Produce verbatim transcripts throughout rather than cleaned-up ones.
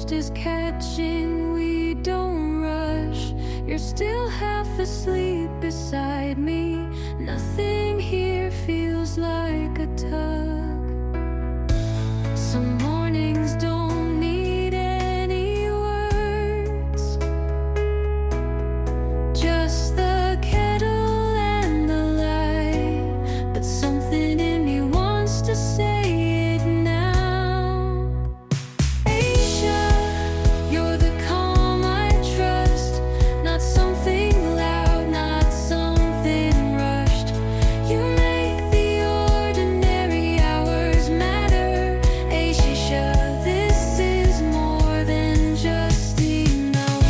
ghost is catching, we don't rush. You're still half asleep beside me. Nothing here feels like a tug. Some mornings don't need any words, just the kettle and the light. But something in me wants to say it now. Asia, you're the calm I trust, not something loud, not something rushed. You make the ordinary hours matter. Asia, this is more than just enough.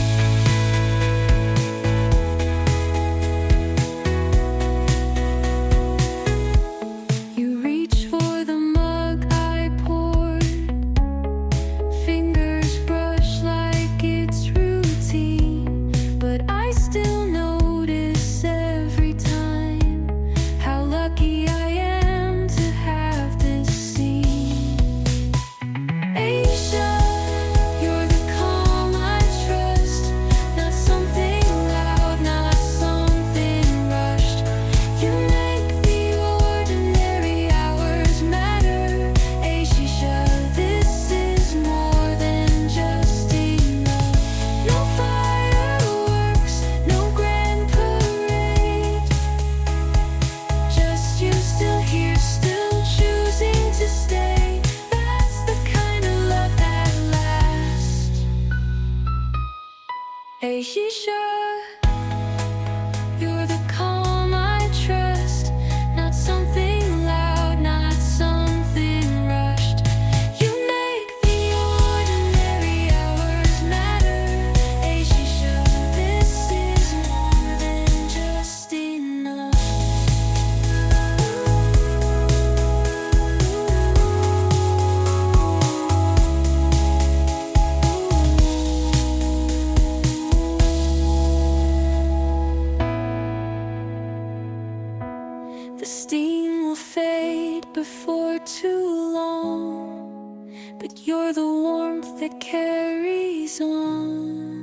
You reach for the mug I poured, fingers brush like it's routine, but I still notice every time how lucky I am to have this scene. Asia, you're the calm I trust, not something loud, not something rushed. You make the ordinary hours matter. Asia, this is more than just enough. No fireworks, no grand parade, just you still here, still choosing to stay. That's the kind of love that lasts. Asia, you're the calm I trust, not something loud, not something rushed. You make the ordinary hours matter. Asia, this is more than just enough. The steam will fade before too long, but you're the warmth that carries on.